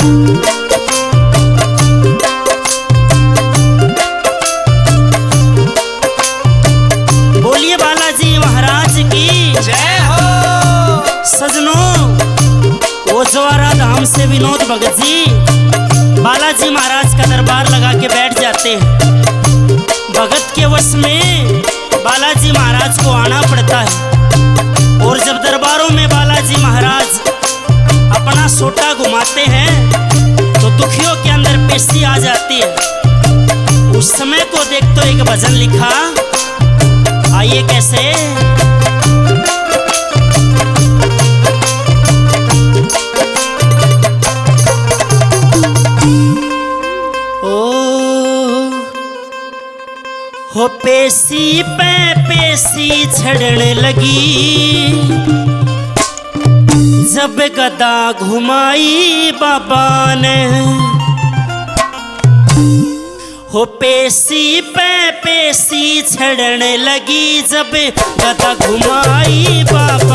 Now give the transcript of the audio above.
बोलिए बालाजी महाराज की जय हो। सजनों, ओजवारा धाम से विनोद भगत जी बालाजी महाराज का दरबार लगा के बैठ जाते हैं। भगत के वश में बालाजी महाराज को आना पड़ता है और जब दरबारों में बालाजी महाराज अपना सोटा घुमाते हैं तो दुखियों के अंदर पेशी आ जाती है। उस समय को देख तो एक भजन लिखा, आइए कैसे। हो पेशी पे पेशी छड़न लगी, जब गदा घुमाई बाबा ने। हो पेशी पे पेशी छड़न लगी, जब गदा घुमाई बाबा